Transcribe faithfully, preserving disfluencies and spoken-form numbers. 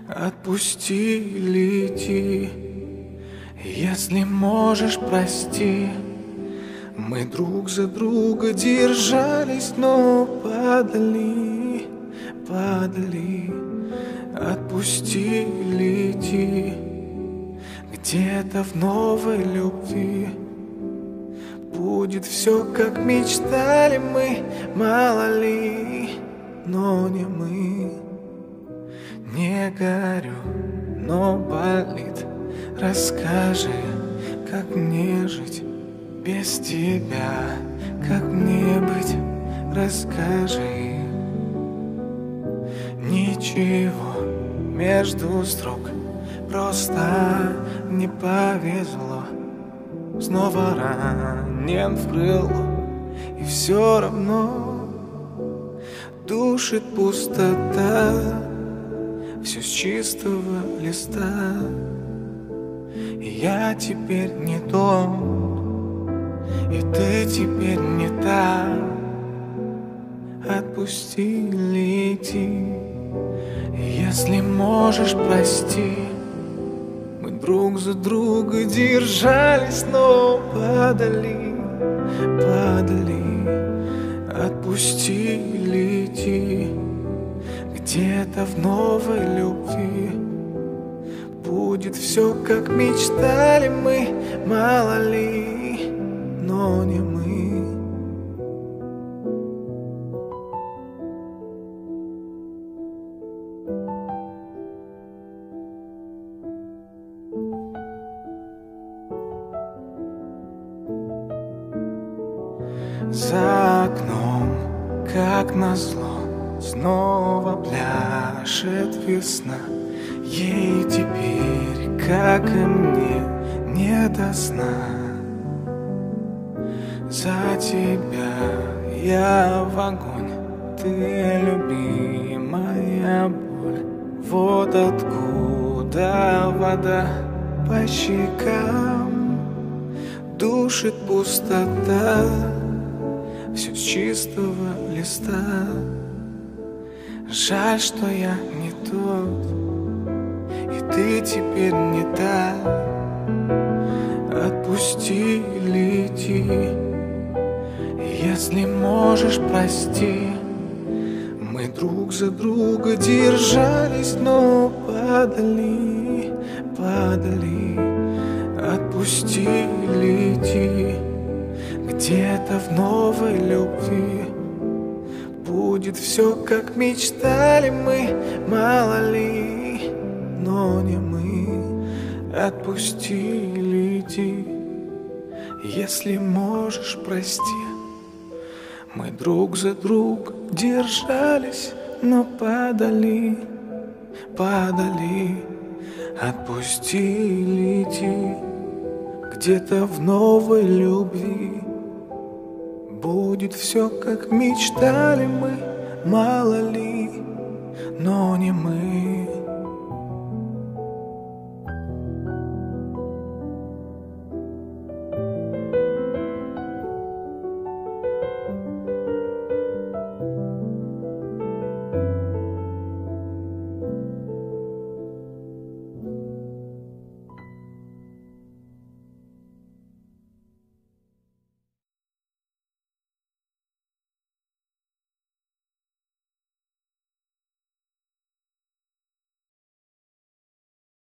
Отпусти, лети, если можешь, прости. Мы друг за друга держались, но падали, падали. Отпусти, лети, где-то в новой любви будет все, как мечтали мы, мало ли, но не мы. Не горю, но болит. Расскажи, как мне жить без тебя, как мне быть, расскажи. Ничего между строк, просто не повезло. Снова ранен в крыло, и все равно душит пустота. Все с чистого листа, и я теперь не тот, и ты теперь не та. Отпусти, лети, если можешь, прости. Мы друг за друга держались, но падали, падали. Отпусти, лети, где-то в новой любви будет все, как мечтали мы, мало ли, но не мы. За окном, как назло, снова пляшет весна. Ей теперь, как и мне, не до сна. За тебя я в огонь, ты любимая боль. Вот откуда вода по щекам душит пустота. Все с чистого листа. Жаль, что я не тот, и ты теперь не та. Отпусти, лети, если можешь, прости. Мы друг за друга держались, но падали, падали. Отпусти, лети, где-то в новой любви будет все, как мечтали мы, мало ли, но не мы. Отпусти, лети, если можешь, прости. Мы друг за друга держались, но падали, падали. Отпусти, лети, где-то в новой любви будет все, как мечтали мы, мало ли, но не мы.